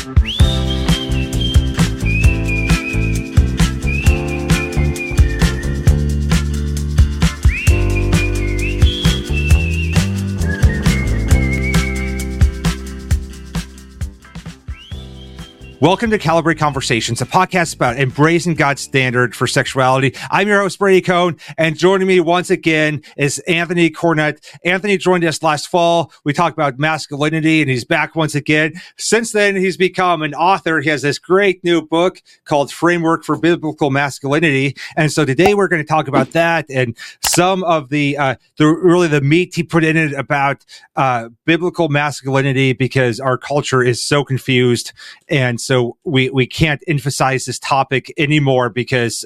Welcome to Calibrate Conversations, a podcast about embracing God's standard for sexuality. I'm your host, Brady Cohn, and joining me once again is Anthony Cornett. Anthony joined us last fall. We talked about masculinity, and he's back once again. Since then, he's become an author. He has this great new book called Framework for Biblical Masculinity. And so today we're going to talk about that and some of the meat he put in it about biblical masculinity, because our culture is so confused. And so we can't emphasize this topic anymore because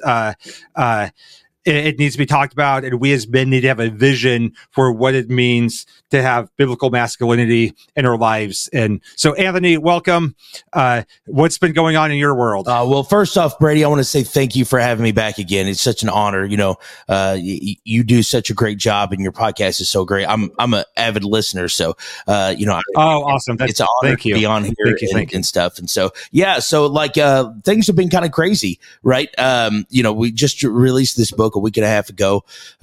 it needs to be talked about, and we as men need to have a vision for what it means to have biblical masculinity in our lives. And so, Anthony, welcome. What's been going on in your world? Well, first off, Brady, I want to say thank you for having me back again. It's such an honor. You do such a great job, and your podcast is so great. I'm an avid listener, so awesome. It's an honor to be on here and stuff. And so, things have been kind of crazy, right? We just released this book a week and a half ago,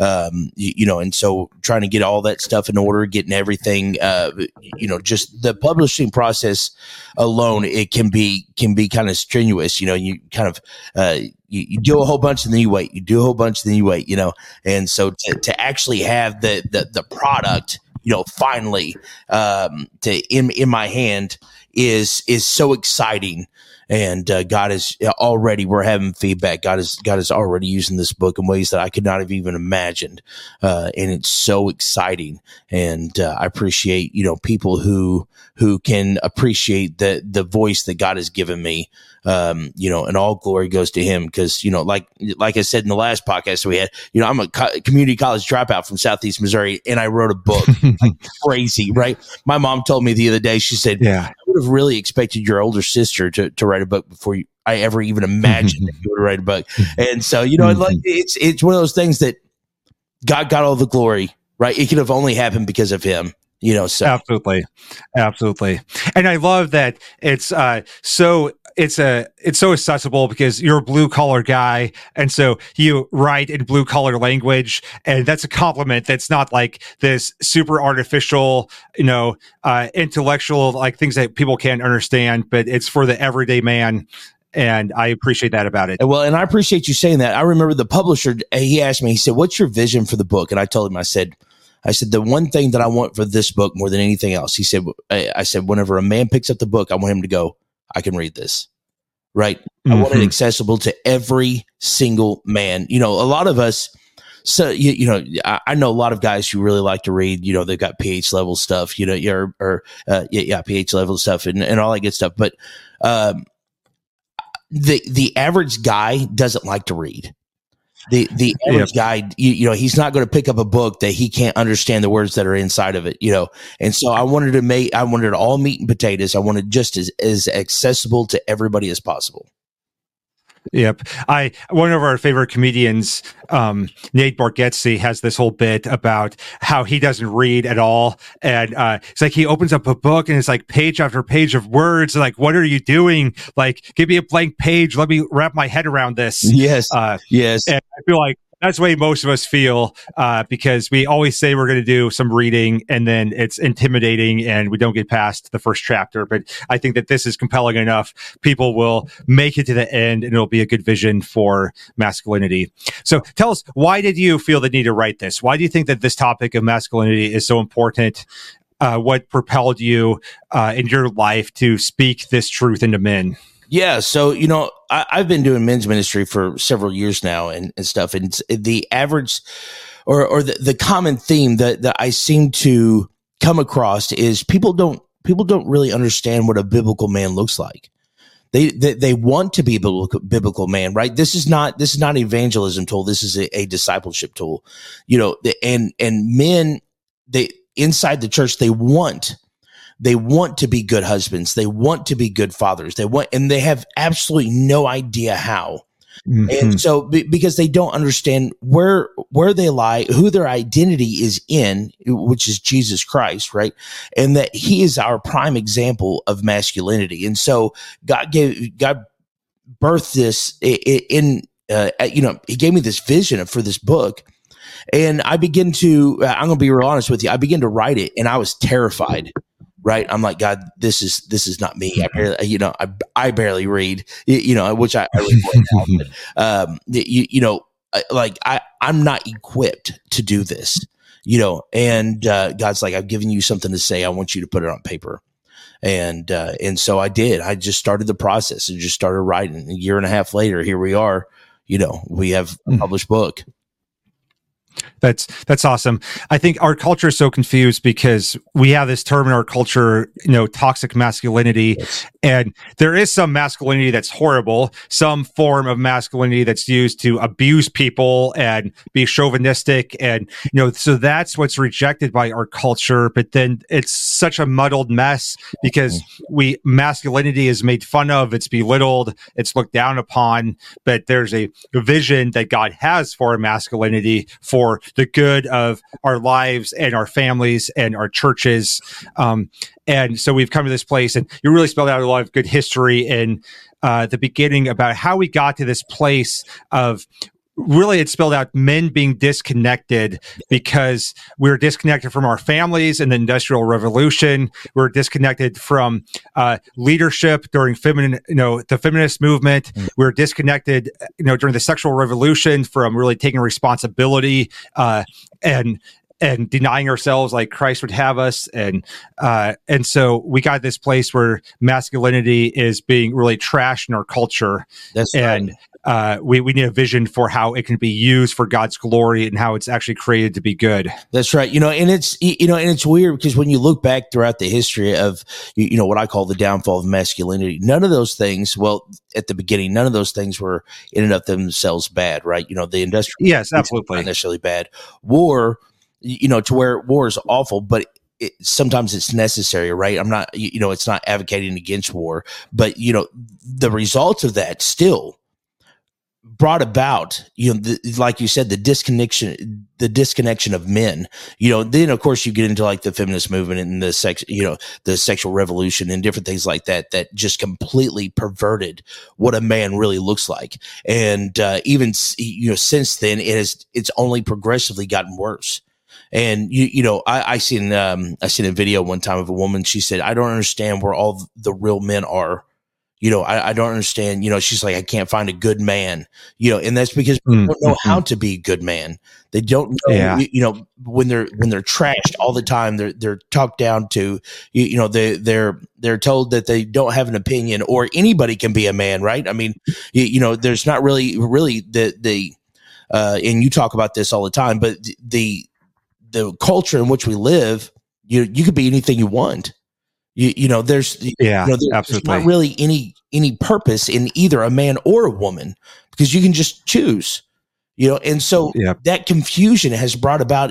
and so trying to get all that stuff in order, getting everything, just the publishing process alone, it can be kind of strenuous. You kind of, you do a whole bunch and then you wait, and so to actually have the product, finally, in my hand is so exciting. And God is already, we're having feedback. God is already using this book in ways that I could not have even imagined. And it's so exciting. And I appreciate, people who can appreciate the voice that God has given me. And all glory goes to him. Cause, like I said in the last podcast we had, I'm a community college dropout from Southeast Missouri, and I wrote a book like crazy, right? My mom told me the other day, she said, I would have really expected your older sister to write a book before I ever even imagined that you would write a book. And so, it's one of those things that God got all the glory, right? It could have only happened because of him. So absolutely. And I love that it's so accessible, because you're a blue collar guy. And so you write in blue collar language, and that's a compliment. That's not like this super artificial, intellectual, like things that people can't understand, but it's for the everyday man. And I appreciate that about it. Well, and I appreciate you saying that. I remember the publisher, he asked me, he said, "What's your vision for the book?" And I told him, I said, the one thing that I want for this book more than anything else, he said, I said, whenever a man picks up the book, I want him to go, I can read this, right? I want it accessible to every single man. A lot of us, so, I know a lot of guys who really like to read, they've got PH level stuff, PH level stuff and all that good stuff. But, the average guy doesn't like to read. The average guy, he's not going to pick up a book that he can't understand the words that are inside of it, And so I wanted it all meat and potatoes. I wanted just as accessible to everybody as possible. Yep. One of our favorite comedians, Nate Bargatze, has this whole bit about how he doesn't read at all. And it's like he opens up a book and it's like page after page of words. Like, what are you doing? Like, give me a blank page. Let me wrap my head around this. Yes. Yes. And I feel like that's the way most of us feel, because we always say we're going to do some reading and then it's intimidating and we don't get past the first chapter. But I think that this is compelling enough. People will make it to the end and it'll be a good vision for masculinity. So tell us, why did you feel the need to write this? Why do you think that this topic of masculinity is so important? What propelled you in your life to speak this truth into men? Yeah. So, I've been doing men's ministry for several years now and stuff. And the average or the common theme that I seem to come across is people don't really understand what a biblical man looks like. They want to be a biblical man, right? This is not an evangelism tool. This is a discipleship tool, and men, inside the church, they want to be good husbands. They want to be good fathers. And they have absolutely no idea how. And so because they don't understand where they lie, who their identity is in, which is Jesus Christ, right? And that he is our prime example of masculinity. And so God birthed this in he gave me this vision for this book. And I begin to, I'm going to be real honest with you. I began to write it and I was terrified, right? I'm like, God, this is not me. I barely read, which I read now, but, I'm not equipped to do this, and God's like, I've given you something to say. I want you to put it on paper. And so I did. I just started the process and just started writing. A year and a half later, here we are, we have a published book. That's awesome. I think our culture is so confused because we have this term in our culture, toxic masculinity. Yes. And there is some masculinity that's horrible, some form of masculinity that's used to abuse people and be chauvinistic. And, so that's what's rejected by our culture. But then it's such a muddled mess because masculinity is made fun of, it's belittled, it's looked down upon. But there's a vision that God has for masculinity, for the good of our lives and our families and our churches. And so we've come to this place, and you really spelled out a lot of good history in the beginning about how we got to this place of really, it spelled out men being disconnected because we're disconnected from our families in the Industrial Revolution. We're disconnected from leadership during the feminist movement. We're disconnected, during the sexual revolution from really taking responsibility and denying ourselves like Christ would have us. And so we got this place where masculinity is being really trashed in our culture. That's right. And we need a vision for how it can be used for God's glory and how it's actually created to be good. That's right. And it's weird because when you look back throughout the history of, what I call the downfall of masculinity, none of those things, at the beginning, none of those things were in and of themselves bad, right? The industrial. Yes, absolutely. Not necessarily bad. War, to where war is awful, but sometimes it's necessary, right? I'm not, it's not advocating against war, but, the results of that still brought about, like you said, the disconnection of men, then of course you get into like the feminist movement and the sexual revolution and different things like that just completely perverted what a man really looks like. And, even, since then it's only progressively gotten worse. And I seen a video one time of a woman. She said, "I don't understand where all the real men are. I don't understand." She's like, "I can't find a good man." And that's because they don't know how to be a good man. They don't know. When they're trashed all the time, they're talked down to. They're told that they don't have an opinion or anybody can be a man, right? I mean, there's not really the and you talk about this all the time, but the culture in which we live, you could be anything you want. There's not really any purpose in either a man or a woman because you can just choose, and so that confusion has brought about,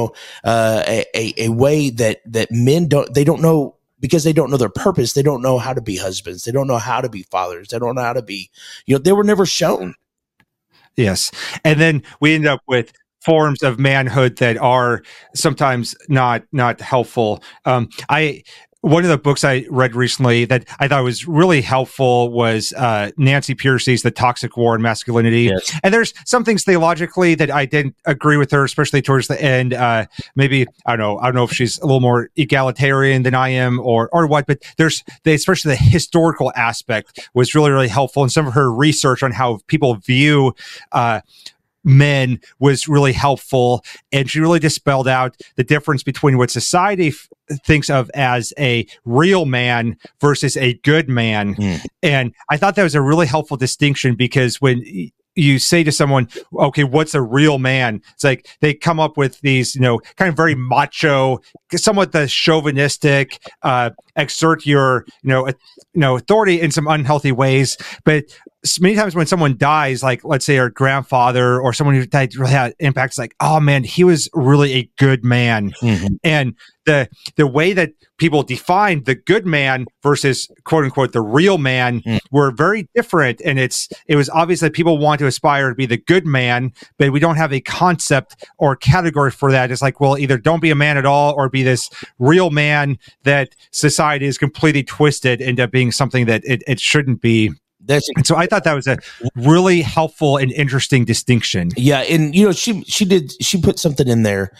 a way that men don't know, because they don't know their purpose. They don't know how to be husbands. They don't know how to be fathers. They don't know how to be, they were never shown. Yes. And then we end up with forms of manhood that are sometimes not helpful. One of the books I read recently that I thought was really helpful was Nancy Pearcey's The Toxic War on Masculinity. Yes. And there's some things theologically that I didn't agree with her, especially towards the end. Maybe, I don't know if she's a little more egalitarian than I am or what, but especially the historical aspect was really, really helpful. And some of her research on how people view men was really helpful, and she really just spelled out the difference between what society thinks of as a real man versus a good man. And I thought that was a really helpful distinction, because when you say to someone, okay, what's a real man? It's like they come up with these, kind of very macho, somewhat the chauvinistic, exert your, authority in some unhealthy ways. But many times when someone dies, like let's say our grandfather or someone who died really had impacts, like, oh man, he was really a good man. And the way that people defined the good man versus quote unquote the real man were very different. And it was obvious that people want to aspire to be the good man, but we don't have a concept or category for that. It's like, well, either don't be a man at all or be this real man that society is completely twisted into being something that it shouldn't be. And so I thought that was a really helpful and interesting distinction. Yeah, and she put something in there,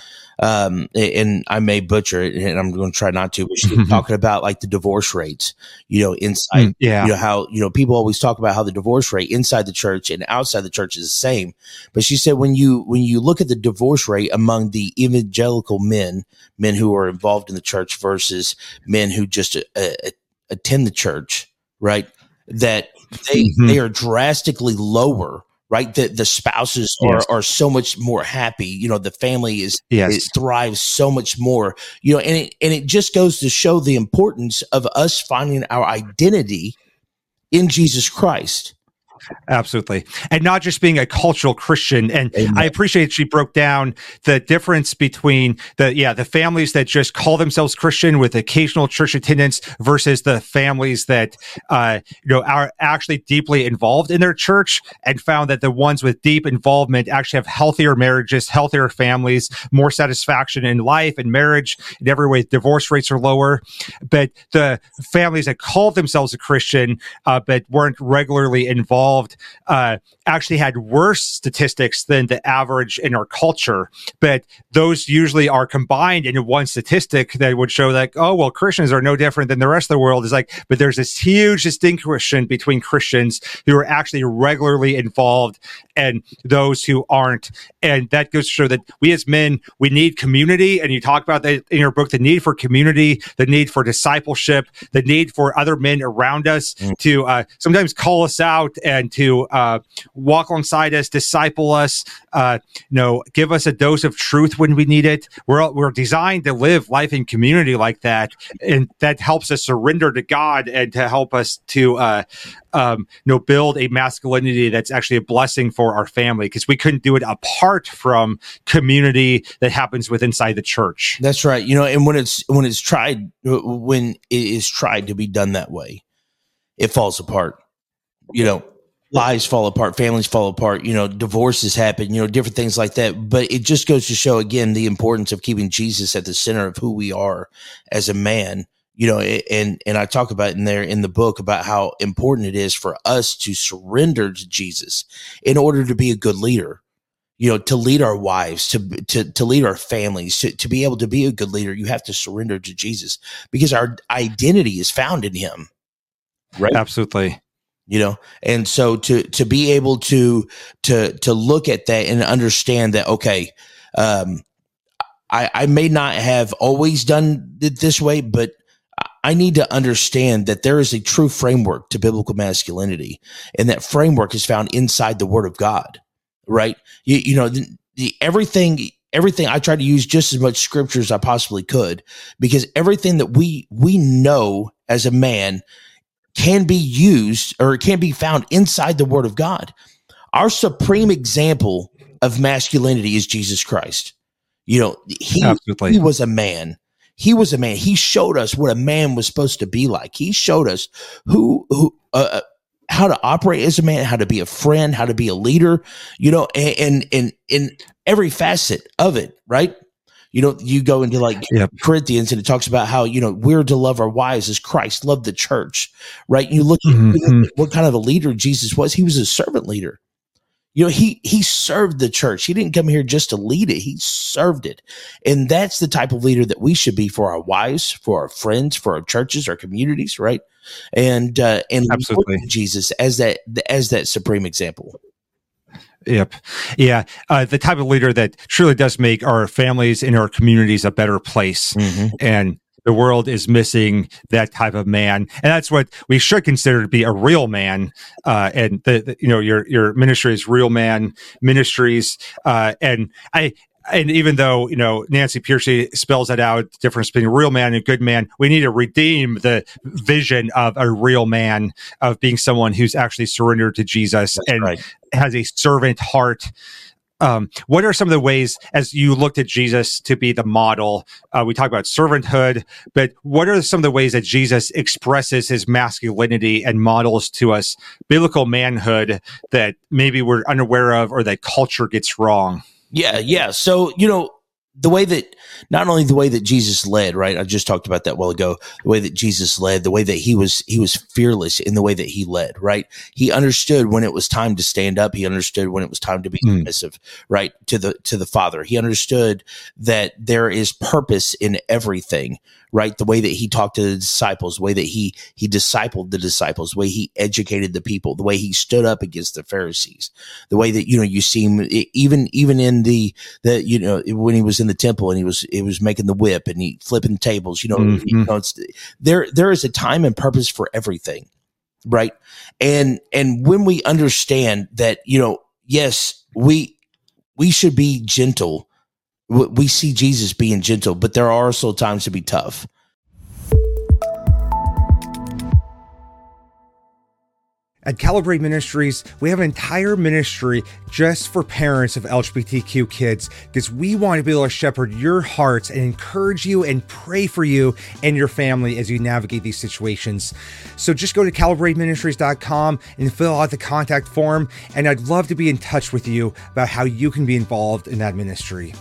and I may butcher it, and I'm going to try not to. But she was talking about like the divorce rates, inside. How people always talk about how the divorce rate inside the church and outside the church is the same. But she said when you look at the divorce rate among the evangelical men who are involved in the church versus men who just attend the church, right? That they are drastically lower, right? That the spouses are so much more happy. The family it thrives so much more. And it just goes to show the importance of us finding our identity in Jesus Christ. Absolutely. And not just being a cultural Christian. And Amen. I appreciate she broke down the difference between the families that just call themselves Christian with occasional church attendance versus the families that, are actually deeply involved in their church, and found that the ones with deep involvement actually have healthier marriages, healthier families, more satisfaction in life and marriage. In every way, divorce rates are lower. But the families that called themselves a Christian, but weren't regularly involved, actually had worse statistics than the average in our culture. But those usually are combined into one statistic that would show like, oh, well, Christians are no different than the rest of the world. It's like, but there's this huge distinction between Christians who are actually regularly involved and those who aren't. And that goes to show that we as men, we need community. And you talk about that in your book, the need for community, the need for discipleship, the need for other men around us to sometimes call us out and to walk alongside us, disciple us, give us a dose of truth when we need it. We're designed to live life in community like that, and that helps us surrender to God and to help us to build a masculinity that's actually a blessing for our family, because we couldn't do it apart from community that happens within inside the church. That's right. And when it is tried to be done that way, it falls apart. Lives fall apart, families fall apart, divorces happen, different things like that. But it just goes to show, again, the importance of keeping Jesus at the center of who we are as a man, and I talk about in there in the book about how important it is for us to surrender to Jesus in order to be a good leader, to lead our wives, to lead our families, to be able to be a good leader. You have to surrender to Jesus because our identity is found in him. Right. Absolutely. And so to be able to look at that and understand that, okay, I may not have always done it this way, but I need to understand that there is a true framework to biblical masculinity, and that framework is found inside the Word of God, right? Everything I try to use just as much scripture as I possibly could, because everything that we know as a man can be used or can be found inside the Word of God. Our supreme example of masculinity is Jesus Christ. He was a man. He was a man. He showed us what a man was supposed to be like. He showed us how to operate as a man, how to be a friend, how to be a leader, and in every facet of it, right? You go into Corinthians, and it talks about how, we're to love our wives as Christ loved the church, right? You look at what kind of a leader Jesus was. He was a servant leader. He served the church. He didn't come here just to lead it. He served it. And that's the type of leader that we should be for our wives, for our friends, for our churches, our communities, right? And absolutely Jesus as that supreme example. Yep. Yeah. The type of leader that truly does make our families and our communities a better place. And the world is missing that type of man. And that's what we should consider to be a real man. And your ministry is Real Man Ministries. And and even though, Nancy Pearcey spells it out, the difference between a real man and a good man, we need to redeem the vision of a real man, of being someone who's actually surrendered to Jesus. That's and right. Has a servant heart. What are some of the ways, as you looked at Jesus to be the model? We talk about servanthood, but what are some of the ways that Jesus expresses his masculinity and models to us biblical manhood that maybe we're unaware of or that culture gets wrong? Yeah. So, the way that, not only the way that Jesus led, right? I just talked about that a while ago, the way that Jesus led, the way that he was fearless in the way that he led, right? He understood when it was time to stand up. He understood when it was time to be submissive, right? To the Father. He understood that there is purpose in everything, right? The way that he talked to the disciples, the way that he discipled the disciples, the way he educated the people, the way he stood up against the Pharisees, the way that, you see him even in the when he was in the temple and he was making the whip and he flipping tables, there is a time and purpose for everything. Right. And when we understand that, yes, we should be gentle. We see Jesus being gentle, but there are also times to be tough. At Calibrate Ministries, we have an entire ministry just for parents of LGBTQ kids, because we want to be able to shepherd your hearts and encourage you and pray for you and your family as you navigate these situations. So just go to calibrateministries.com and fill out the contact form, and I'd love to be in touch with you about how you can be involved in that ministry.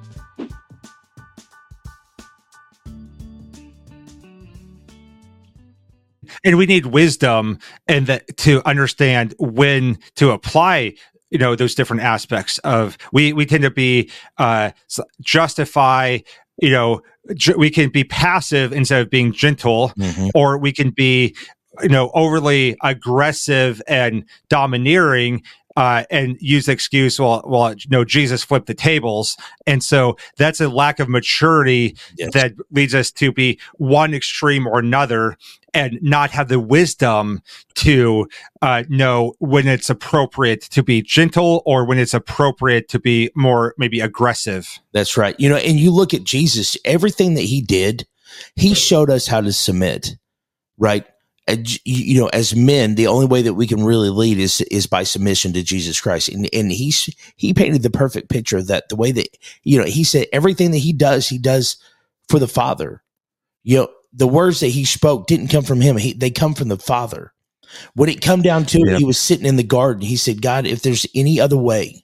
And we need wisdom to understand when to apply, those different aspects of, we tend to be, justify, we can be passive instead of being gentle, or we can be, overly aggressive and domineering, and use the excuse, Jesus flipped the tables. And so that's a lack of maturity that leads us to be one extreme or another, and not have the wisdom to know when it's appropriate to be gentle or when it's appropriate to be more maybe aggressive. That's right. And you look at Jesus, everything that he did, he showed us how to submit, right? As men, the only way that we can really lead is by submission to Jesus Christ. And he painted the perfect picture of that, the way that, he said everything that he does for the Father. The words that he spoke didn't come from him. They come from the Father. When it come down to it, he was sitting in the garden. He said, God, if there's any other way,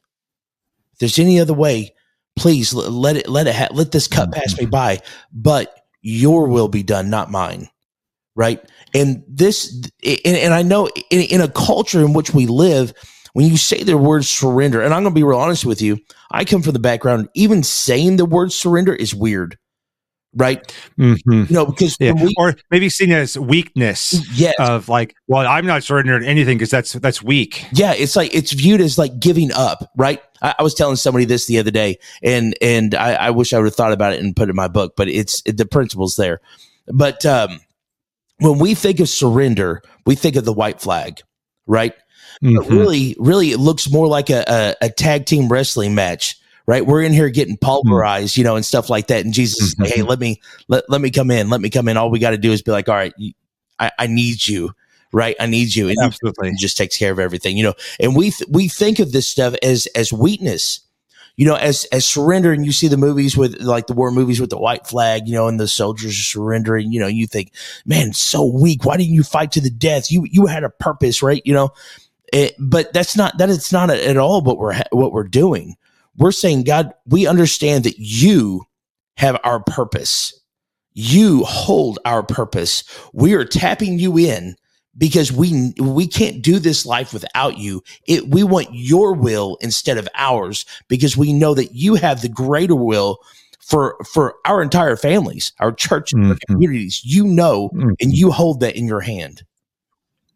please let this cup pass me by, but your will be done, not mine. Right. And I know in a culture in which we live, when you say the word surrender, and I'm going to be real honest with you, I come from the background, even saying the word surrender is weird. Right. Because or maybe seen as weakness of like, well, I'm not surrendering anything because that's weak. Yeah. It's like, it's viewed as like giving up. Right. I was telling somebody this the other day, and I wish I would have thought about it and put it in my book, but the principle's there. But, when we think of surrender, we think of the white flag, right? But really, it looks more like a tag team wrestling match, right? We're in here getting pulverized, and stuff like that. And Jesus is like, hey, let me come in. Let me come in. All we got to do is be like, all right, I need you, right? I need you. And absolutely, he just takes care of everything, And we think of this stuff as weakness. As surrender, and you see the movies with like the war movies with the white flag, and the soldiers are surrendering, you think, man, so weak. Why didn't you fight to the death? You had a purpose, right? But that's not at all what we're doing. We're saying, God, we understand that you have our purpose. You hold our purpose. We are tapping you in, because we can't do this life without you. We want your will instead of ours, because we know that you have the greater will for our entire families, our church, our communities, and you hold that in your hand.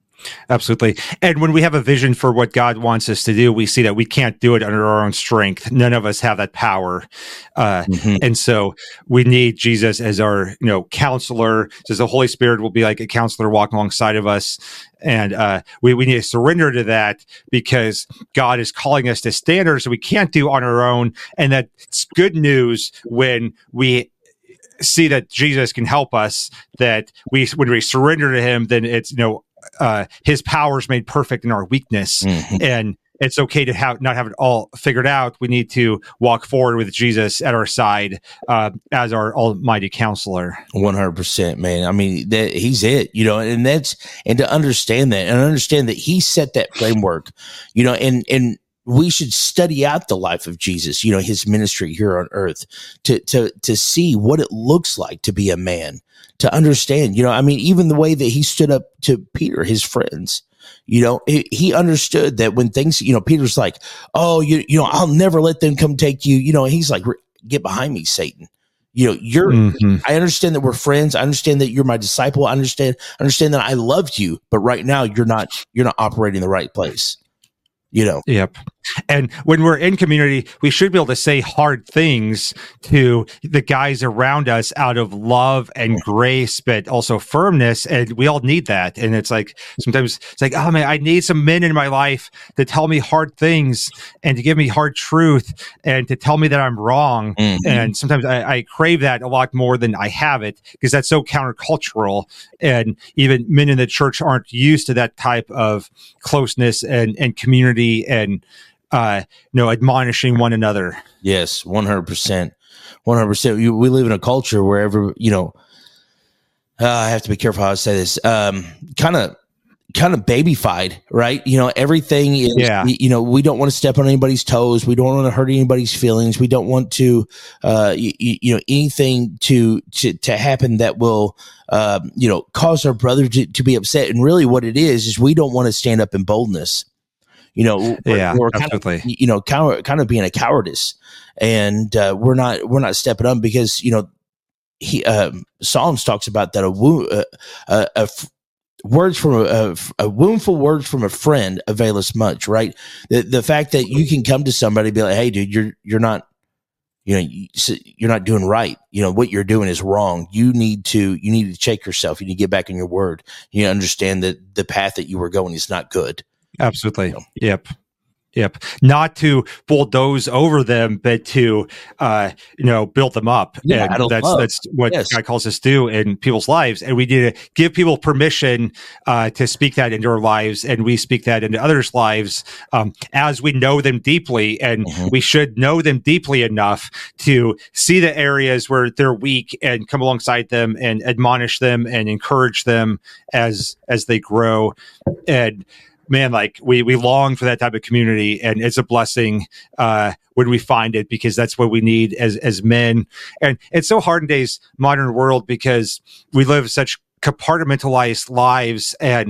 Absolutely. And when we have a vision for what God wants us to do, we see that we can't do it under our own strength. None of us have that power. And so we need Jesus as our, counselor. Says the Holy Spirit will be like a counselor walking alongside of us. And we need to surrender to that, because God is calling us to standards that we can't do on our own. And that's good news when we see that Jesus can help us, that when we surrender to him, then it's, his power is made perfect in our weakness. And it's okay to not have it all figured out. We need to walk forward with Jesus at our side as our almighty counselor. 100%, man. I mean, he's it, and to understand that, and understand that he set that framework, and we should study out the life of Jesus, his ministry here on earth, to see what it looks like to be a man, to understand, even the way that he stood up to Peter, his friends. He understood that when things, Peter's like, oh, I'll never let them come take you. He's like, get behind me, Satan. I understand that we're friends. I understand that you're my disciple. I understand that I loved you, but right now you're not operating in the right place. Yep. And when we're in community, we should be able to say hard things to the guys around us out of love and grace, but also firmness. And we all need that. And it's like, sometimes it's like, oh man, I need some men in my life to tell me hard things and to give me hard truth and to tell me that I'm wrong. And sometimes I crave that a lot more than I have it, because that's so countercultural. And even men in the church aren't used to that type of closeness and community and admonishing one another. Yes, 100%. 100%. We live in a culture where I have to be careful how I say this. Kind of babyfied, right? Everything is, we don't want to step on anybody's toes. We don't want to hurt anybody's feelings. We don't want to, anything to happen that will, cause our brother to be upset. And really what it is we don't want to stand up in boldness. We're kind of being a cowardice, and we're not stepping up, because Psalms talks about that a woundful words from a friend availeth much, right? The fact that you can come to somebody and be like, hey, dude, you're not doing right. What you're doing is wrong. You need to check yourself. You need to get back in your word. You understand that the path that you were going is not good. Absolutely. Yep. Not to bulldoze over them, but to, build them up. Yeah, and that's what God calls us to do in people's lives. And we need to give people permission to speak that into our lives. And we speak that into others' lives as we know them deeply. And we should know them deeply enough to see the areas where they're weak and come alongside them and admonish them and encourage them as they grow. And man, like we long for that type of community, and it's a blessing when we find it, because that's what we need as men. And it's so hard in today's modern world, because we live such compartmentalized lives, and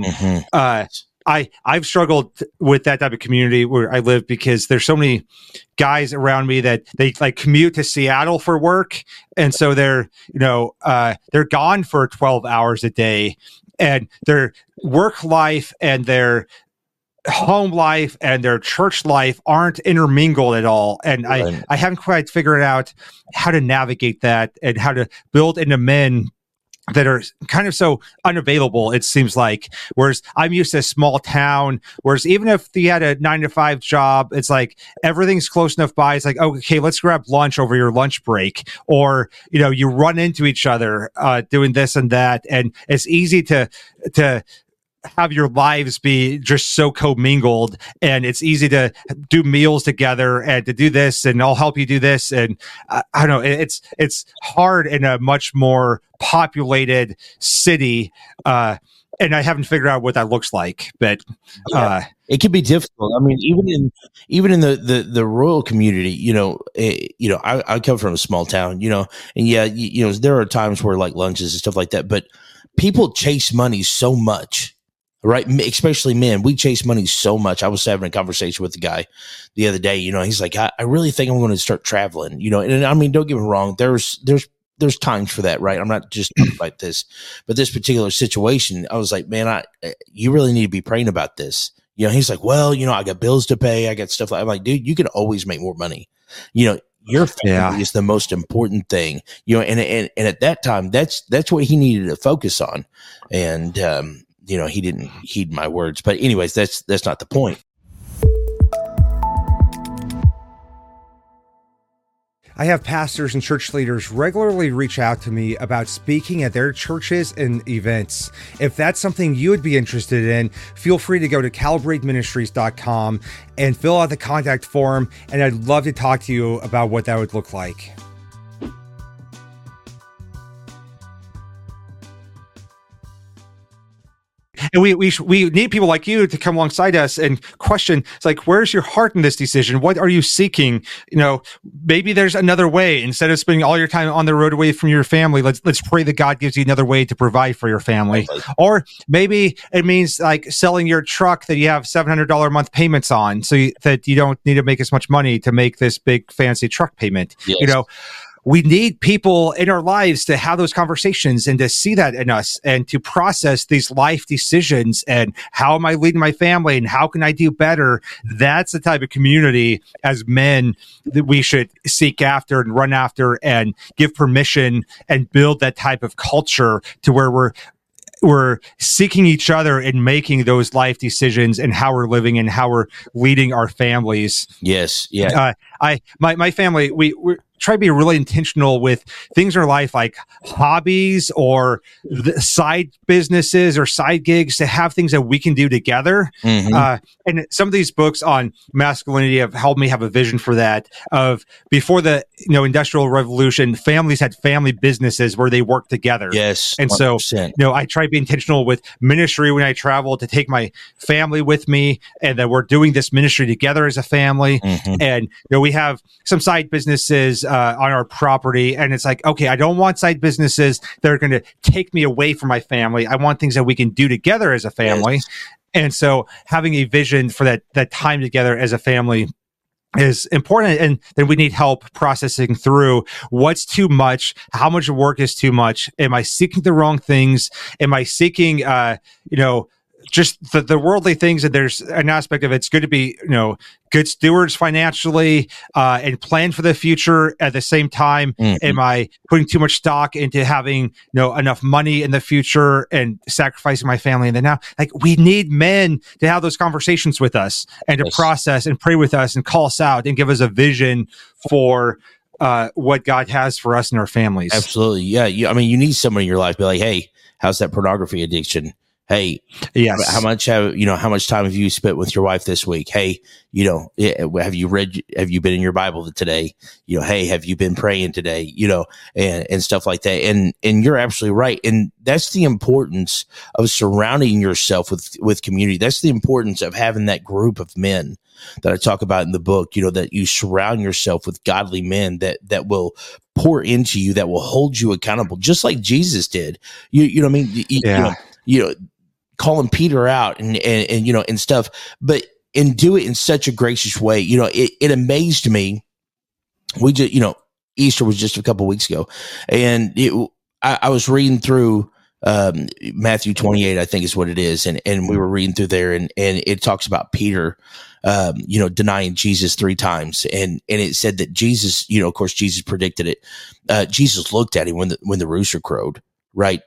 I've struggled with that type of community where I live, because there's so many guys around me that they like commute to Seattle for work, and so they're gone for 12 hours a day, and their work life and their home life and their church life aren't intermingled at all. And I haven't quite figured out how to navigate that and how to build into men that are kind of so unavailable, it seems like. Whereas I'm used to a small town, whereas even if you had a 9-to-5 job, it's like everything's close enough by. It's like, okay, let's grab lunch over your lunch break. Or, you run into each other doing this and that. And it's easy to have your lives be just so commingled, and it's easy to do meals together and to do this, and I'll help you do this. And I don't know, it's hard in a much more populated city. And I haven't figured out what that looks like, but it can be difficult. I mean, even in the rural community, I come from a small town, and there are times where like lunches and stuff like that, but people chase money so much. Right. Especially men. We chase money so much. I was having a conversation with the guy the other day, he's like, I really think I'm going to start traveling, and I mean, don't get me wrong. There's there's times for that, right? I'm not just talking about this, but this particular situation, I was like, man, you really need to be praying about this. He's like, well, I got bills to pay. I got stuff I'm like, dude, you can always make more money. Your family is the most important thing, and at that time, that's what he needed to focus on. And, he didn't heed my words, but anyways, that's not the point. I have pastors and church leaders regularly reach out to me about speaking at their churches and events. If that's something you would be interested in, feel free to go to calibrateministries.com and fill out the contact form, and I'd love to talk to you about what that would look like. And we need people like you to come alongside us and question. It's like, where's your heart in this decision? What are you seeking? Maybe there's another way. Instead of spending all your time on the road away from your family, let's pray that God gives you another way to provide for your family. Or maybe it means like selling your truck that you have $700 a month payments on, so that you don't need to make as much money to make this big fancy truck payment. Yes. We need people in our lives to have those conversations and to see that in us and to process these life decisions and how am I leading my family and how can I do better? That's the type of community as men that we should seek after and run after and give permission and build that type of culture to where we're seeking each other and making those life decisions and how we're living and how we're leading our families. Yes. Yeah. My family, we're try to be really intentional with things in our life, like hobbies or side businesses or side gigs, to have things that we can do together. Mm-hmm. And some of these books on masculinity have helped me have a vision for that. Of before the Industrial Revolution, families had family businesses where they worked together. Yes, and 100%. So I try to be intentional with ministry when I travel, to take my family with me, and that we're doing this ministry together as a family. Mm-hmm. And we have some side businesses on our property, and it's like, okay, I don't want side businesses that are going to take me away from my family. I want things that we can do together as a family. Yes. And so having a vision for that time together as a family is important. And then we need help processing through what's too much, how much work is too much. Am I seeking the wrong things? Am I seeking, just the worldly things? And there's an aspect of it's good to be, good stewards financially, and plan for the future. At the same time, mm-hmm. Am I putting too much stock into having, enough money in the future and sacrificing my family? And then now, like, we need men to have those conversations with us and to process and pray with us and call us out and give us a vision for what God has for us and our families. Absolutely. Yeah. You need someone in your life to be like, hey, how's that pornography addiction? Hey, yes. How much time have you spent with your wife this week? Hey, have you been in your Bible today? Hey, have you been praying today? And stuff like that. And you're absolutely right. And that's the importance of surrounding yourself with community. That's the importance of having that group of men that I talk about in the book, that you surround yourself with godly men that will pour into you, that will hold you accountable, just like Jesus did. You know what I mean? Calling Peter out and stuff, but do it in such a gracious way. It amazed me. We just, Easter was just a couple of weeks ago, and I was reading through Matthew 28, I think is what it is, and we were reading through there, and it talks about Peter, denying Jesus 3 times, and it said that Jesus, of course, Jesus predicted it. Jesus looked at him when the rooster crowed, right?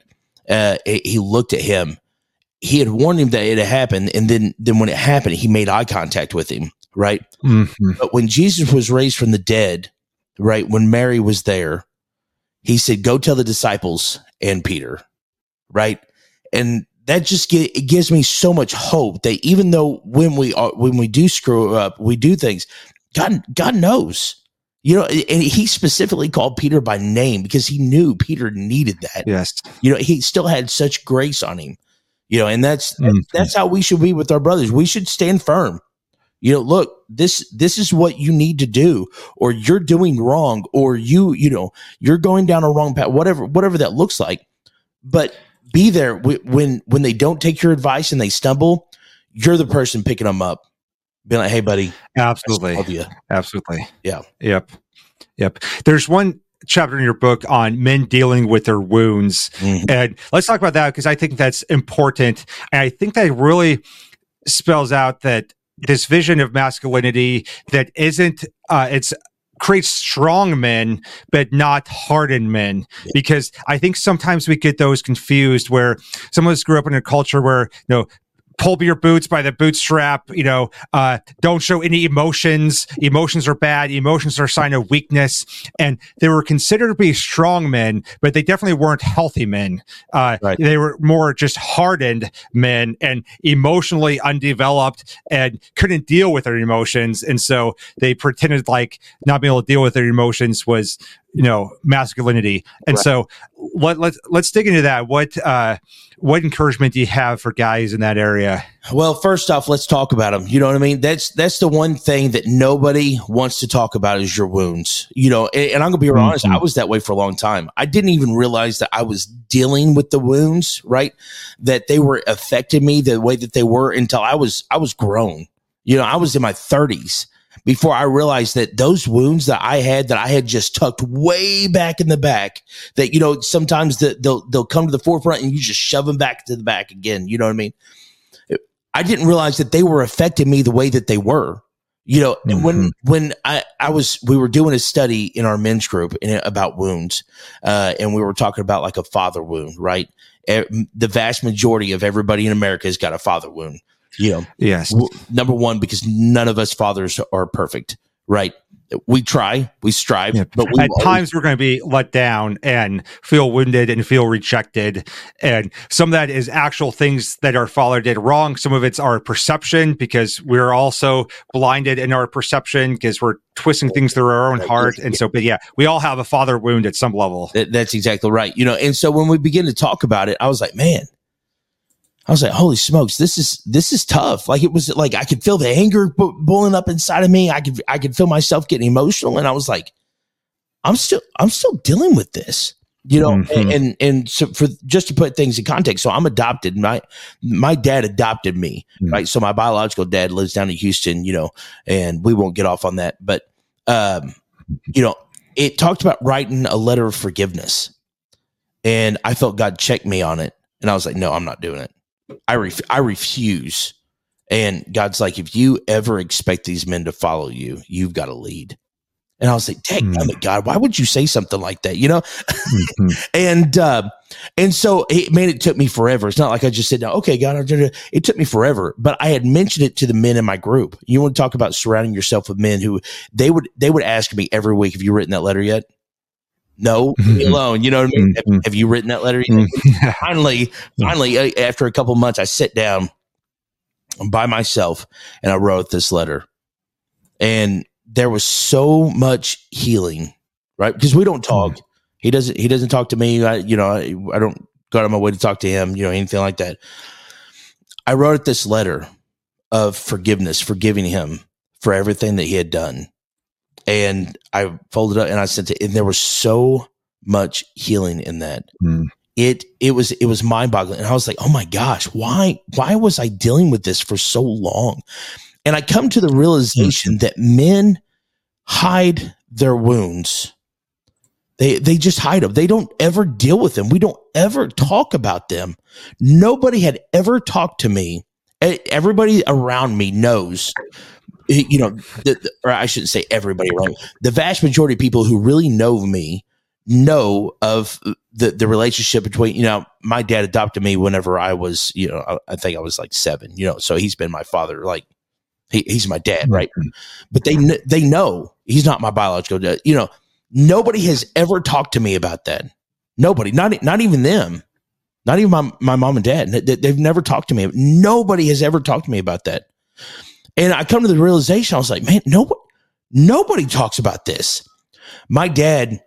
He looked at him. He had warned him that it had happened, and then when it happened, he made eye contact with him, right? Mm-hmm. But when Jesus was raised from the dead, right, when Mary was there, he said, "Go tell the disciples and Peter," right? And that just it gives me so much hope that even though when we do screw up, we do things, God knows. And he specifically called Peter by name because he knew Peter needed that. Yes. He still had such grace on him. And that's how we should be with our brothers. We should stand firm. Look, this is what you need to do, or you're doing wrong, or you're going down a wrong path, whatever that looks like. But be there when they don't take your advice and they stumble. You're the person picking them up, being like, "Hey, buddy." Absolutely. I love you. Absolutely. Yeah. Yep. There's one chapter in your book on men dealing with their wounds. Mhm. And let's talk about that because I think that's important. And I think that really spells out that this vision of masculinity that isn't, it's creates strong men, but not hardened men. Because I think sometimes we get those confused where some of us grew up in a culture where, pull your boots by the bootstrap, don't show any emotions. Emotions are bad. Emotions are a sign of weakness. And they were considered to be strong men, but they definitely weren't healthy men. Right. They were more just hardened men and emotionally undeveloped and couldn't deal with their emotions. And so they pretended like not being able to deal with their emotions was, masculinity. And Right. so let's dig into that. What encouragement do you have for guys in that area? Well, first off, let's talk about them. You know what I mean? That's the one thing that nobody wants to talk about is your wounds. And I'm going to be honest, I was that way for a long time. I didn't even realize that I was dealing with the wounds, right? That they were affecting me the way that they were until I was grown. I was in my 30s before I realized that those wounds that I had just tucked way back in the back, that, sometimes they'll come to the forefront and you just shove them back to the back again. You know what I mean? I didn't realize that they were affecting me the way that they were. When we were doing a study in our men's group about wounds, and we were talking about like a father wound, right? The vast majority of everybody in America has got a father wound. Yes. Number one, because none of us fathers are perfect, right? We try, we strive, but at times we're going to be let down and feel wounded and feel rejected. And some of that is actual things that our father did wrong. Some of it's our perception because we're also blinded in our perception because we're twisting things through our own heart. And so, but we all have a father wound at some level. That's exactly right. And so when we begin to talk about it, I was like, holy smokes, this is tough. Like, it was like, I could feel the anger boiling up inside of me. I could feel myself getting emotional. And I was like, I'm still dealing with this, Mm-hmm. and so for just to put things in context. So I'm adopted. My dad adopted me, Mm-hmm. right? So my biological dad lives down in Houston, and we won't get off on that, but, it talked about writing a letter of forgiveness, and I felt God check me on it. And I was like, no, I'm not doing it. I refuse. And God's like, if you ever expect these men to follow you, you've got to lead. And I was like, dang, God, why would you say something like that? Mm-hmm. And so it took me forever. It's not like I just said, no, okay, God, it took me forever, but I had mentioned it to the men in my group. You want to talk about surrounding yourself with men who they would ask me every week, have you written that letter yet? No, leave me alone. You know what I mean? Mm-hmm. Have you written that letter yet? Finally, after a couple months, I sit down by myself and I wrote this letter. And there was so much healing, right? Because we don't talk. He doesn't talk to me. I don't go out of my way to talk to him, anything like that. I wrote this letter of forgiveness, forgiving him for everything that he had done. And I folded up and I sent it, and there was so much healing in that. It was mind boggling. And I was like, oh my gosh, why was I dealing with this for so long? And I come to the realization that men hide their wounds. They just hide them. They don't ever deal with them. We don't ever talk about them. Nobody had ever talked to me. Everybody around me knows, or I shouldn't say everybody around me. The vast majority of people who really know me know of the relationship between, my dad adopted me whenever I was, I think I was like 7, so he's been my father, like he's my dad, right? But they know he's not my biological dad. Nobody has ever talked to me about that. Nobody, not even them, not even my mom and dad. They've never talked to me. Nobody has ever talked to me about that. And I come to the realization, I was like, man, nobody talks about this. My dad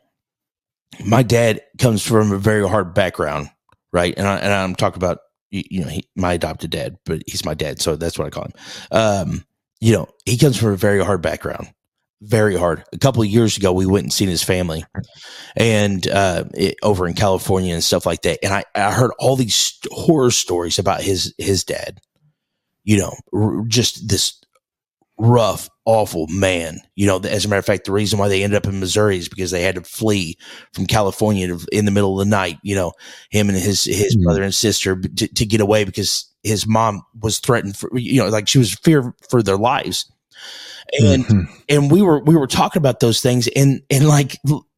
comes from a very hard background, right? And I'm talking about, my adopted dad, but he's my dad, so that's what I call him. He comes from a very hard background, very hard. A couple of years ago, we went and seen his family, and over in California and stuff like that. And I heard all these horror stories about his dad. Just this rough, awful man. You know, as a matter of fact, the reason why they ended up in Missouri is because they had to flee from California in the middle of the night. You know, him and his brother and sister to get away because his mom was threatened for, you know, like she was fear for their lives. And we were talking about those things, and like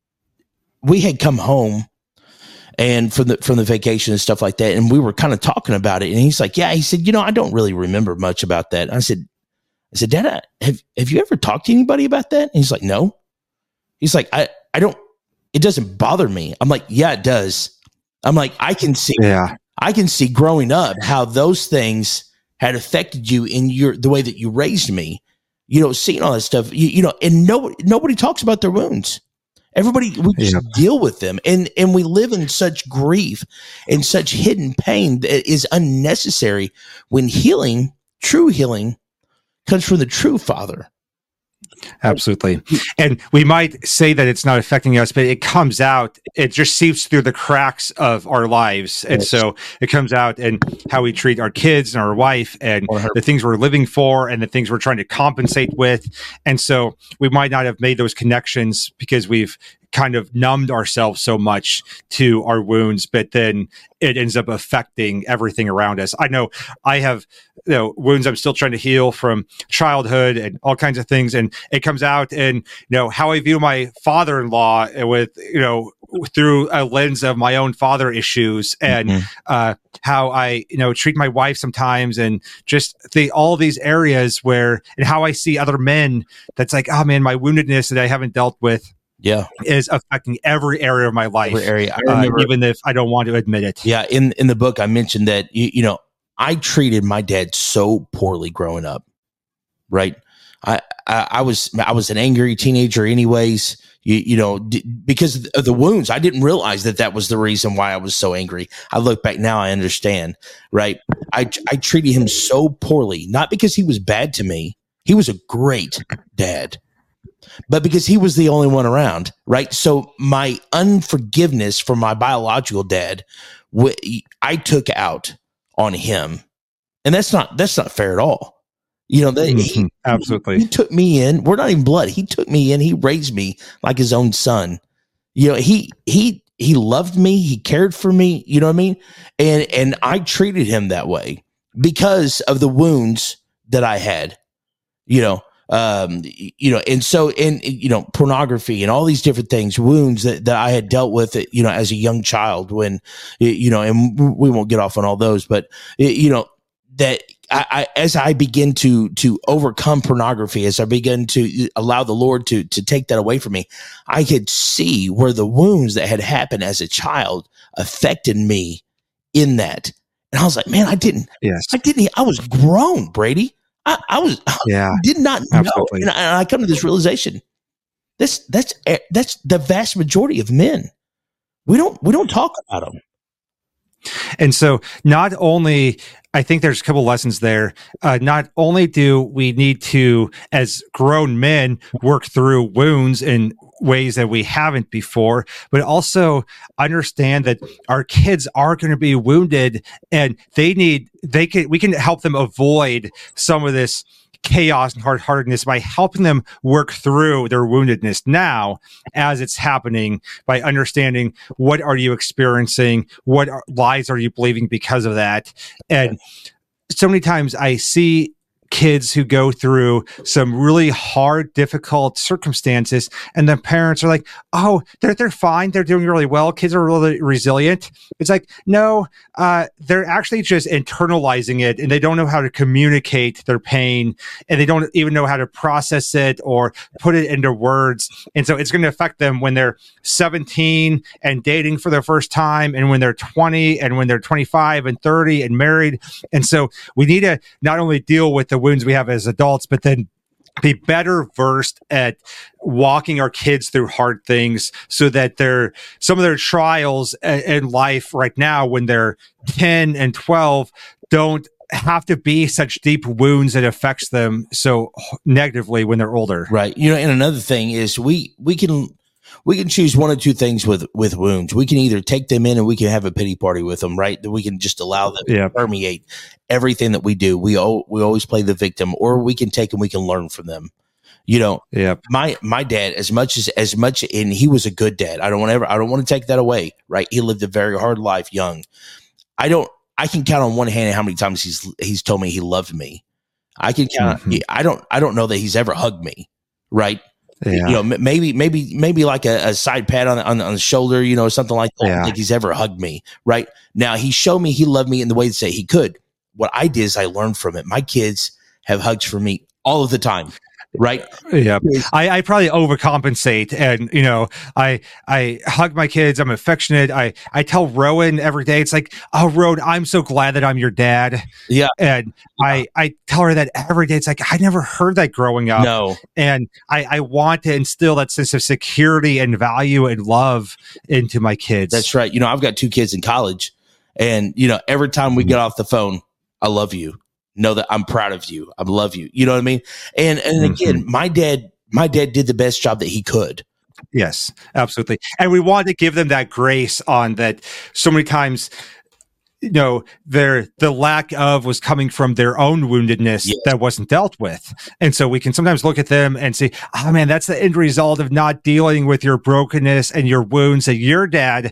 we had come home and from the vacation and stuff like that, and we were kind of talking about it, and he's like, yeah, he said, you know, I don't really remember much about that. I said, Dad, have you ever talked to anybody about that? And he's like, no. He's like, I don't, it doesn't bother me. I'm like, yeah, it does. I'm like, I can see growing up how those things had affected you in the way that you raised me, you know, seeing all that stuff, you know, and nobody talks about their wounds. We just deal with them, and we live in such grief and such hidden pain that is unnecessary when true healing comes from the true Father. Absolutely. And we might say that it's not affecting us, but it comes out, it just seeps through the cracks of our lives. And so it comes out in how we treat our kids and our wife and the things we're living for and the things we're trying to compensate with. And so we might not have made those connections because we've kind of numbed ourselves so much to our wounds, but then it ends up affecting everything around us. I know I have, you know, wounds I'm still trying to heal from childhood and all kinds of things. And it comes out in, you know, how I view my father-in-law with, you know, through a lens of my own father issues and how I, you know, treat my wife sometimes and just all these areas where, and how I see other men that's like, oh man, my woundedness that I haven't dealt with is affecting every area of my life. Every area. I remember, even if I don't want to admit it. Yeah. In the book, I mentioned that, you know, I treated my dad so poorly growing up, right? I was an angry teenager anyways, you know, because of the wounds. I didn't realize that was the reason why I was so angry. I look back now, I understand, right? I treated him so poorly, not because he was bad to me. He was a great dad, but because he was the only one around, right? So my unforgiveness for my biological dad, I took out on him, and that's not fair at all. You know, absolutely. He took me in. We're not even blood. He took me in. He raised me like his own son. You know, he loved me. He cared for me. You know what I mean? And I treated him that way because of the wounds that I had. You know, and so, and, you know, pornography and all these different things, wounds that I had dealt with, you know, as a young child when, you know, and we won't get off on all those, but, you know, that as I begin to overcome pornography, as I begin to allow the Lord to take that away from me, I could see where the wounds that had happened as a child affected me in that. And I was like, man, I was grown, Brady. I did not know. Absolutely. And I come to this realization. That's the vast majority of men. We don't talk about them. And so not only, I think there's a couple lessons there. Not only do we need to, as grown men, work through wounds in ways that we haven't before, but also understand that our kids are going to be wounded and we can help them avoid some of this chaos and hard-heartedness by helping them work through their woundedness now as it's happening, by understanding what are you experiencing, what lies are you believing because of that. And so many times I see kids who go through some really hard, difficult circumstances, and the parents are like, oh, they're fine, they're doing really well, kids are really resilient. It's like, no, they're actually just internalizing it, and they don't know how to communicate their pain, and they don't even know how to process it or put it into words. And so it's going to affect them when they're 17 and dating for their first time, and when they're 20, and when they're 25 and 30 and married. And so we need to not only deal with the wounds we have as adults, but then be better versed at walking our kids through hard things, so that some of their trials in life right now, when they're 10 and 12, don't have to be such deep wounds that affects them so negatively when they're older. Right. You know, and another thing is we can we can choose one or two things with wounds. We can either take them in and we can have a pity party with them, right? That we can just allow them to permeate everything that we do. We always play the victim, or we can take and we can learn from them. You know, my dad, as much, and he was a good dad. I don't want to take that away, right? He lived a very hard life young. I can count on one hand how many times he's told me he loved me. I can count. I don't know that he's ever hugged me, right? Yeah. You know, maybe like a side pat on the shoulder, you know, something like that. I don't think he's ever hugged me, right? Now, he showed me he loved me in the way to say he could. What I did is I learned from it. My kids have hugs for me all of the time. Right. Yeah. I probably overcompensate, and you know, I hug my kids. I'm affectionate. I tell Rowan every day. It's like, oh, Rowan, I'm so glad that I'm your dad. Yeah. And I tell her that every day. It's like, I never heard that growing up. No. And I want to instill that sense of security and value and love into my kids. That's right. You know, I've got 2 kids in college, and you know, every time we get off the phone, I love you. Know that I'm proud of you. I love you. You know what I mean? And again, my dad did the best job that he could. Yes, absolutely. And we wanted to give them that grace on that. So many times, you know, the lack of was coming from their own woundedness that wasn't dealt with. And so we can sometimes look at them and say, oh man, that's the end result of not dealing with your brokenness and your wounds that your dad,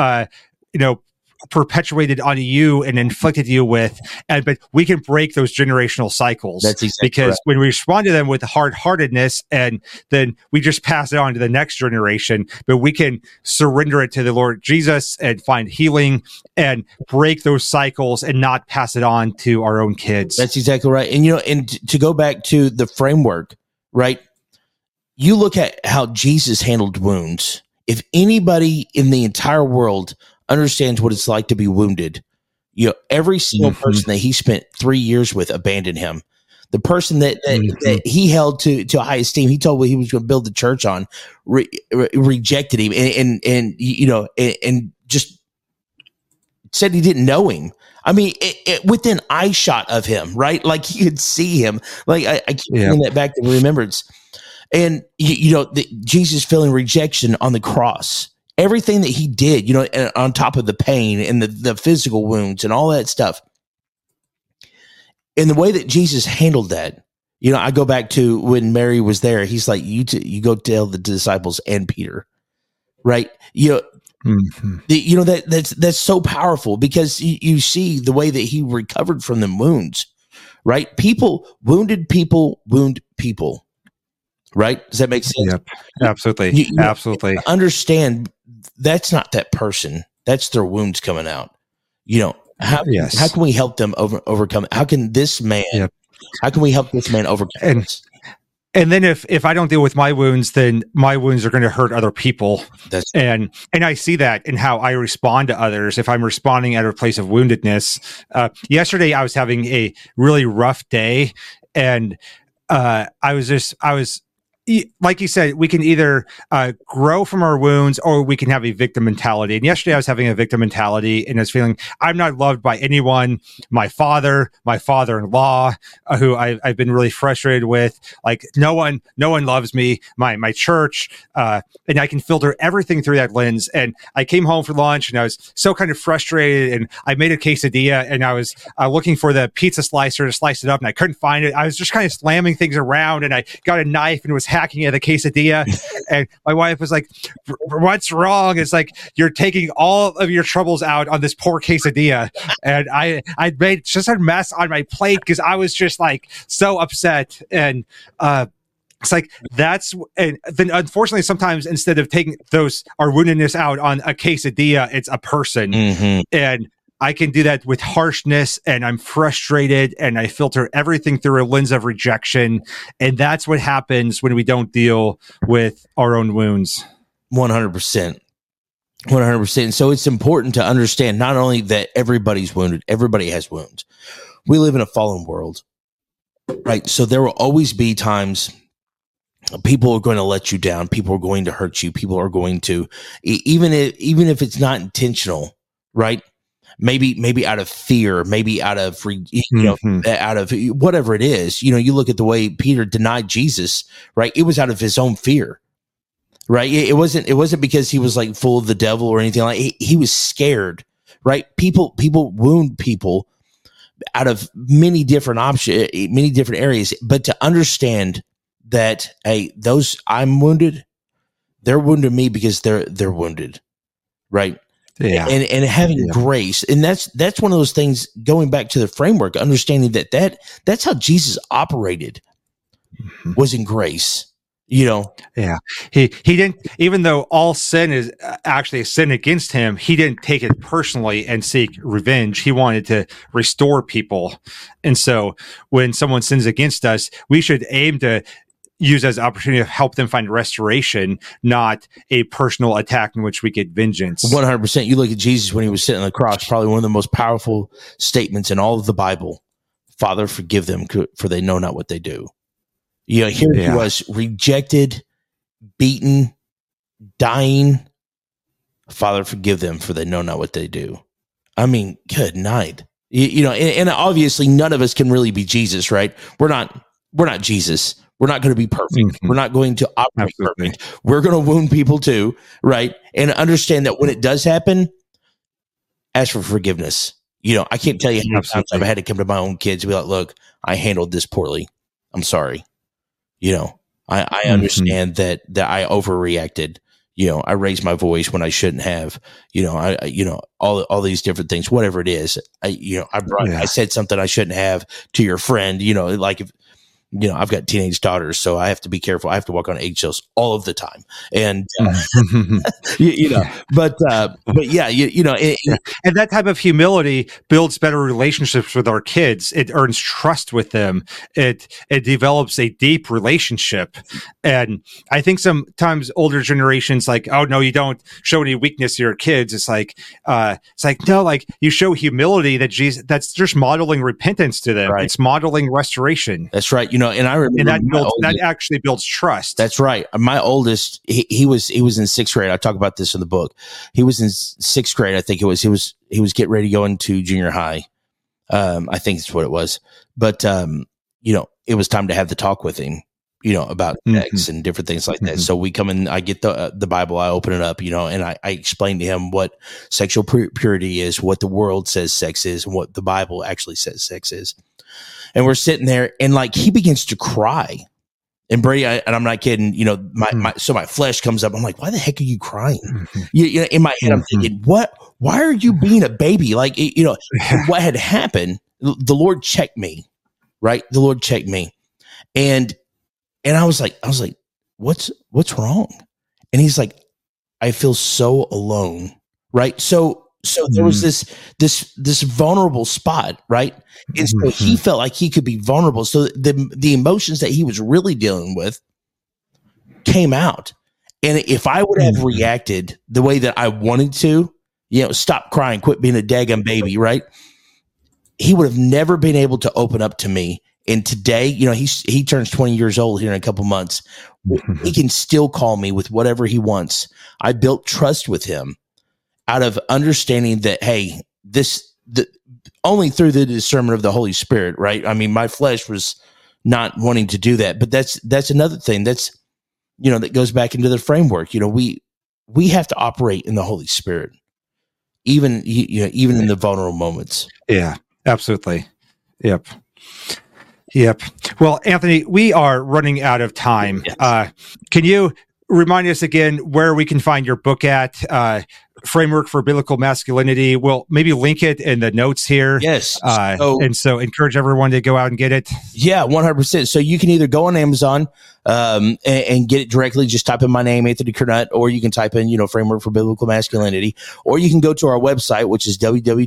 you know, perpetuated on you and inflicted you with, but we can break those generational cycles. That's exactly because when we respond to them with hard-heartedness, and then we just pass it on to the next generation, but we can surrender it to the Lord Jesus and find healing and break those cycles and not pass it on to our own kids. That's exactly right. And you know, and to go back to the framework, right? You look at how Jesus handled wounds. If anybody in the entire world understands what it's like to be wounded, you know, every single person that he spent 3 years with abandoned him. The person that he held to high esteem, he told what he was going to build the church on, rejected him, and you know, and just said he didn't know him. I mean, within eye shot of him, right? Like he could see him. Like I keep bringing that back to remembrance. And you know, Jesus feeling rejection on the cross. Everything that he did, you know, on top of the pain and the physical wounds and all that stuff. In the way that Jesus handled that, you know, I go back to when Mary was there. He's like, you go tell the disciples and Peter, right? You know, you know that's so powerful, because you see the way that he recovered from the wounds, right? Wounded people wound people, right? Does that make sense? Yep, absolutely, absolutely. Understand. That's not that person. That's their wounds coming out. You know, how can we help them overcome? How can this man, how can we help this man overcome? And then if I don't deal with my wounds, then my wounds are going to hurt other people. And I see that in how I respond to others. If I'm responding at a place of woundedness, yesterday I was having a really rough day, and I was like you said, we can either grow from our wounds, or we can have a victim mentality. And yesterday I was having a victim mentality, and I was feeling I'm not loved by anyone. My father-in-law, who I've been really frustrated with, like no one loves me. My church, and I can filter everything through that lens. And I came home for lunch, and I was so kind of frustrated, and I made a quesadilla, and I was looking for the pizza slicer to slice it up, and I couldn't find it. I was just kind of slamming things around, and I got a knife and was hacking at the quesadilla. And my wife was like, what's wrong? It's like, you're taking all of your troubles out on this poor quesadilla. And I made just a mess on my plate because I was just like so upset. And it's like, and then unfortunately sometimes instead of taking our woundedness out on a quesadilla, it's a person. And I can do that with harshness, and I'm frustrated, and I filter everything through a lens of rejection. And that's what happens when we don't deal with our own wounds. 100%. 100%. So it's important to understand not only that everybody's wounded, everybody has wounds. We live in a fallen world, right? So there will always be times people are going to let you down. People are going to hurt you. People are going to, even if it's not intentional, right? Maybe out of fear, maybe out of, out of whatever it is. You know, you look at the way Peter denied Jesus, right? It was out of his own fear. right? It wasn't because he was like full of the devil or anything like. He was scared, right? People wound people out of many different options, many different areas, but to understand that, hey, those I'm wounded, they're wounded me because they're wounded, right? Yeah. And having grace. And that's one of those things, going back to the framework, understanding that's how Jesus operated, was in grace, you know? Yeah. He didn't, even though all sin is actually a sin against him, he didn't take it personally and seek revenge. He wanted to restore people. And so when someone sins against us, we should aim to use as an opportunity to help them find restoration, not a personal attack in which we get vengeance. 100%. You look at Jesus when he was sitting on the cross, probably one of the most powerful statements in all of the Bible. Father, forgive them, for they know not what they do. You know, here he was, rejected, beaten, dying. Father, forgive them, for they know not what they do. I mean, good night. You know, and obviously none of us can really be Jesus, right? We're not Jesus. We're not going to be perfect. Mm-hmm. We're not going to operate perfect. We're going to wound people too, right? And understand that when it does happen, ask for forgiveness. You know, I can't tell you how many times I've had to come to my own kids and be like, look, I handled this poorly. I'm sorry. You know, I understand that I overreacted. You know, I raised my voice when I shouldn't have. You know, all these different things, whatever it is. I said something I shouldn't have to your friend. You know, like if. You know, I've got teenage daughters, so I have to be careful. I have to walk on eggshells all of the time, and but yeah, and that type of humility builds better relationships with our kids. It earns trust with them. It develops a deep relationship, and I think sometimes older generations like, oh no, you don't show any weakness to your kids. It's like no, like you show humility that Jesus. That's just modeling repentance to them. Right. It's modeling restoration. That's right. You know, and I remember that actually builds trust. That's right. My oldest, he was in sixth grade. I talk about this in the book. He was in sixth grade. I think it was. He was getting ready to go into junior high. I think that's what it was. But you know, it was time to have the talk with him. You know, about sex and different things like that. So we come in. I get the Bible. I open it up. You know, and I explain to him what sexual purity is, what the world says sex is, and what the Bible actually says sex is. And we're sitting there, and like he begins to cry. And Brady, and I'm not kidding. You know, my flesh comes up. I'm like, why the heck are you crying? You know, in my head, I'm thinking, what? Why are you being a baby? Like, you know, what had happened? The Lord checked me, right? The Lord checked me, and I was like, what's wrong? And he's like, I feel so alone, right? So there was this vulnerable spot, right? And so he felt like he could be vulnerable. So the emotions that he was really dealing with came out. And if I would have reacted the way that I wanted to, you know, stop crying, quit being a daggum baby, right? He would have never been able to open up to me. And today, you know, he turns 20 years old here in a couple months. He can still call me with whatever he wants. I built trust with him out of understanding that, hey, only through the discernment of the Holy Spirit, right? I mean, my flesh was not wanting to do that, but that's another thing. That's, you know, that goes back into the framework. You know, we have to operate in the Holy Spirit, even in the vulnerable moments. Yeah, absolutely. Yep. Well, Anthony, we are running out of time. Yes. Can you remind us again where we can find your book at? Framework for Biblical Masculinity. We'll maybe link it in the notes here. Yes. So encourage everyone to go out and get it. Yeah, 100%. So you can either go on Amazon and get it directly. Just type in my name, Anthony Cornutt, or you can type in, you know, Framework for Biblical Masculinity, or you can go to our website, which is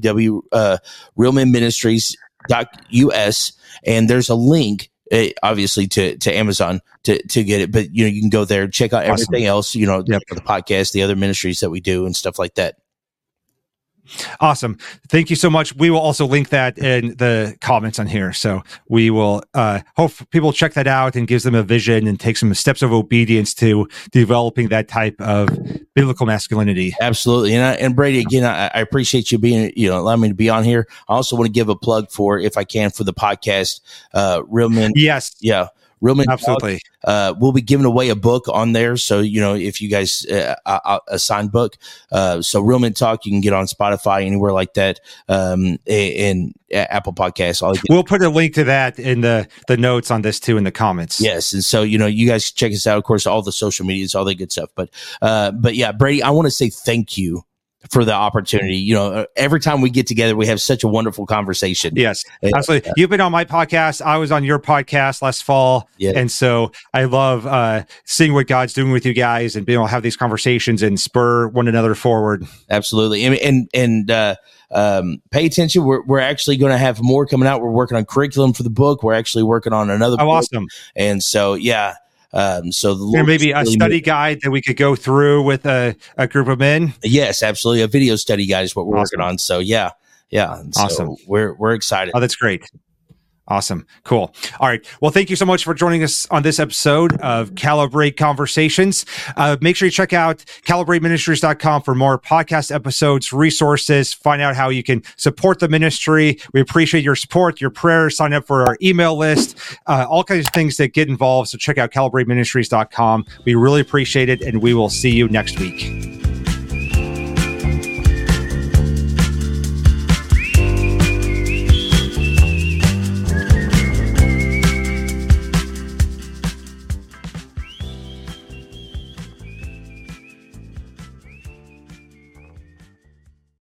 www.realmenministries.us, and there's a link obviously to Amazon to get it, but you know, you can go there, check out everything else, you know, the podcast, the other ministries that we do and stuff like that. Awesome. Thank you so much. We will also link that in the comments on here. So we will hope people check that out and gives them a vision and take some steps of obedience to developing that type of biblical masculinity. Absolutely. And Brady, again, I appreciate you being, you know, allowing me to be on here. I also want to give a plug for, if I can, for the podcast, Real Men. Yes. Yeah. Real Men Absolutely. Talk. We'll be giving away a book on there. So, if you guys, a signed book. So Real Men Talk, you can get on Spotify, anywhere like that. And Apple Podcasts. We'll put a link to that in the notes on this too, in the comments. Yes. And so, you guys check us out. Of course, all the social medias, all that good stuff. But yeah, Brady, I want to say thank you for the opportunity. Every time we get together, we have such a wonderful conversation. Yes, absolutely. You've been on my podcast. I was on your podcast last fall. Yeah. And so I love seeing what God's doing with you guys and being able to have these conversations and spur one another forward. Absolutely. And pay attention. We're actually going to have more coming out. We're working on curriculum for the book. We're actually working on another book. Awesome. And so, yeah. So there may be a study guide that we could go through with a group of men. Yes, absolutely. A video study guide is what we're working on. So yeah. And awesome. So we're excited. Oh, that's great. Awesome. Cool. All right. Well, thank you so much for joining us on this episode of Calibrate Conversations. Make sure you check out calibrateministries.com for more podcast episodes, resources, find out how you can support the ministry. We appreciate your support, your prayers, sign up for our email list, all kinds of things that get involved. So check out calibrateministries.com. We really appreciate it, and we will see you next week.